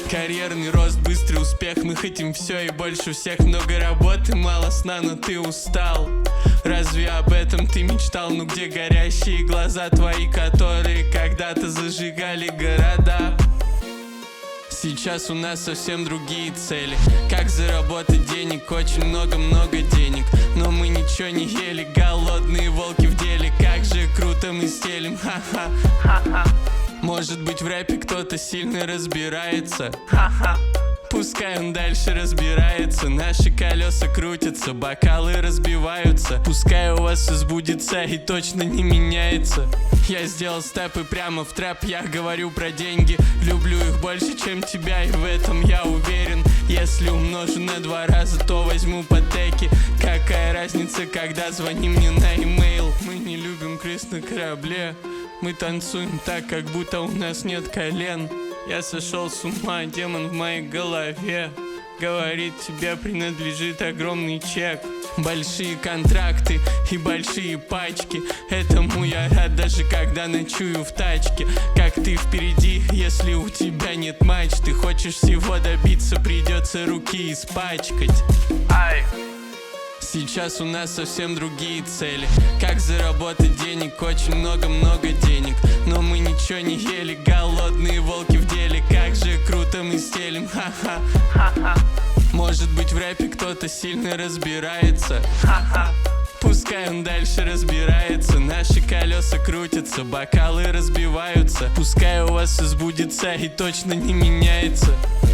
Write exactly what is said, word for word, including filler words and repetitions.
Карьерный рост, быстрый успех, мы хотим все и больше всех. Много работы, мало сна, но ты устал. Разве об этом ты мечтал? Ну где горящие глаза твои, которые когда-то зажигали города? Сейчас у нас совсем другие цели. Как заработать денег, очень много-много денег. Но мы ничего не ели, голодные волки в деле. Как же круто мы стелим, ха-ха, ха-ха. Может быть, в рэпе кто-то сильно разбирается, ха-ха. Пускай он дальше разбирается. Наши колеса крутятся, бокалы разбиваются. Пускай у вас все сбудется и точно не меняется. Я сделал степы прямо в трэп, я говорю про деньги. Люблю их больше, чем тебя, и в этом я уверен. Если умножу на два раза, то возьму по теке. Какая разница, когда звони мне на имейл? Мы не любим крест на корабле. Мы танцуем так, как будто у нас нет колен. Я сошел с ума, демон в моей голове. Говорит, тебе принадлежит огромный чек. Большие контракты и большие пачки. Этому я рад, даже когда ночую в тачке. Как ты впереди, если у тебя нет мачты. Хочешь всего добиться, придется руки испачкать. Ай. Сейчас у нас совсем другие цели. Как заработать денег, очень много-много денег. Но мы ничего не ели, голодные волки в деле. Как же круто мы стелим, ха-ха, ха-ха. Может быть, в рэпе кто-то сильно разбирается, ха-ха. Пускай он дальше разбирается. Наши колеса крутятся, бокалы разбиваются. Пускай у вас все сбудется и точно не меняется.